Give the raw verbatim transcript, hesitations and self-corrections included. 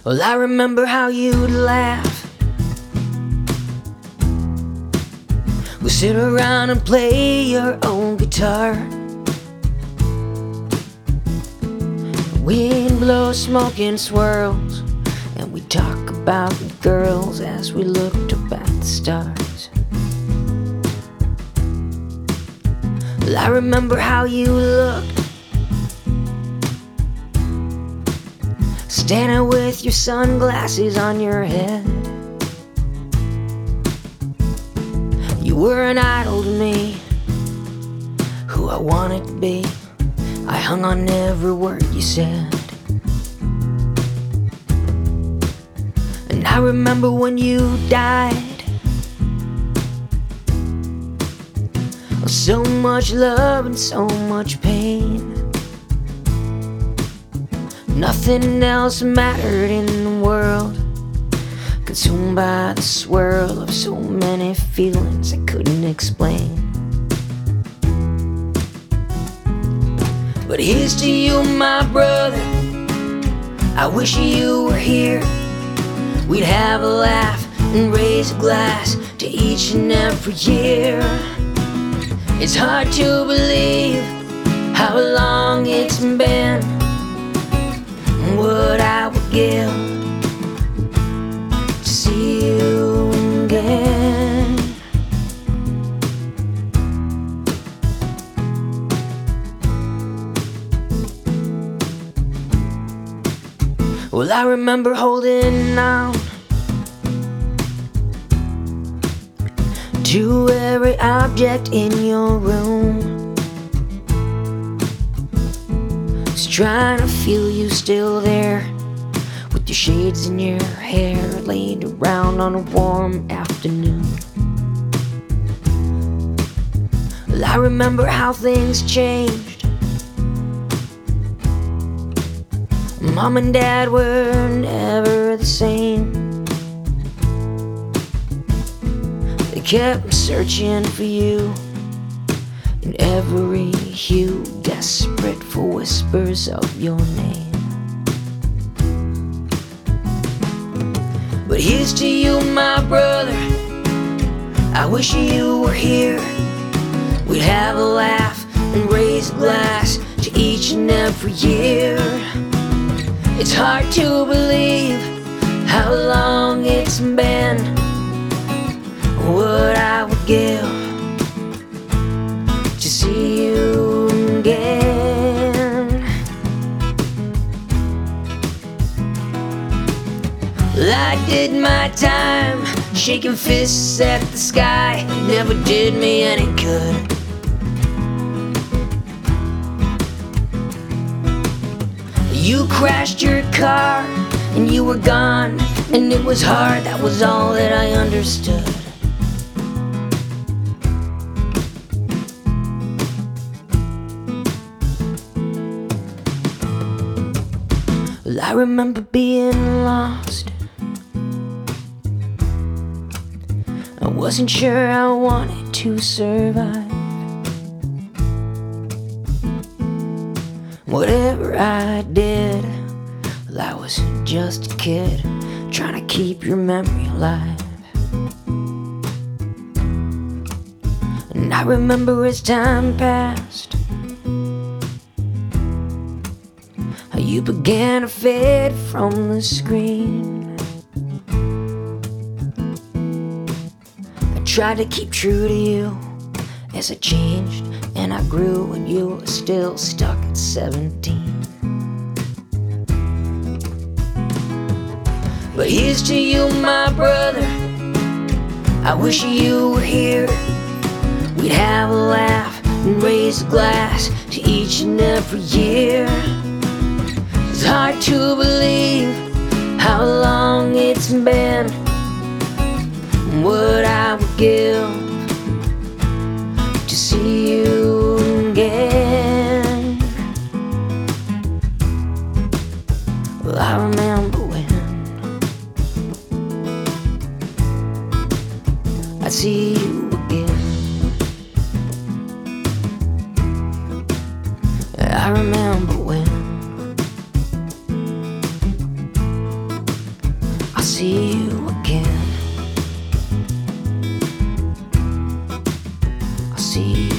Well, I remember how you'd laugh. We'd sit around and play your own guitar. Wind blows, smoke and swirls, and we talk about the girls as we looked up at the stars. Well, I remember how you looked, standing with your sunglasses on your head. You were an idol to me, who I wanted to be. I hung on every word you said. And I remember when you died. So much love and so much pain. Nothing else mattered in the world, consumed by the swirl of so many feelings I couldn't explain. But here's to you, my brother, I wish you were here. We'd have a laugh and raise a glass to each and every year. It's hard to believe how long it's been, what I would give to see you again. Well, I remember holding on to every object in your room, just trying to feel you still there, with your shades in your hair laid around on a warm afternoon. Well, I remember how things changed. Mom and Dad were never the same. They kept searching for you in every hue, desperate for whispers of your name. But here's to you, my brother, I wish you were here. We'd have a laugh and raise a glass to each and every year. It's hard to believe how long it's been, what I would give to see you again. Well, I did my time shaking fists at the sky. It never did me any good. You crashed your car and you were gone, and it was hard, that was all that I understood. Well, I remember being lost. I wasn't sure I wanted to survive. Whatever I did, well, I was just a kid trying to keep your memory alive. And I remember as time passed, how you began to fade from the screen. I tried to keep true to you as I changed and I grew, and you were still stuck at seventeen. But here's to you, my brother, I wish you were here. We'd have a laugh and raise a glass to each and every year. It's hard to believe how long it's been, what I would give to see you again. Well, I remember when I'd see you again. I remember when see.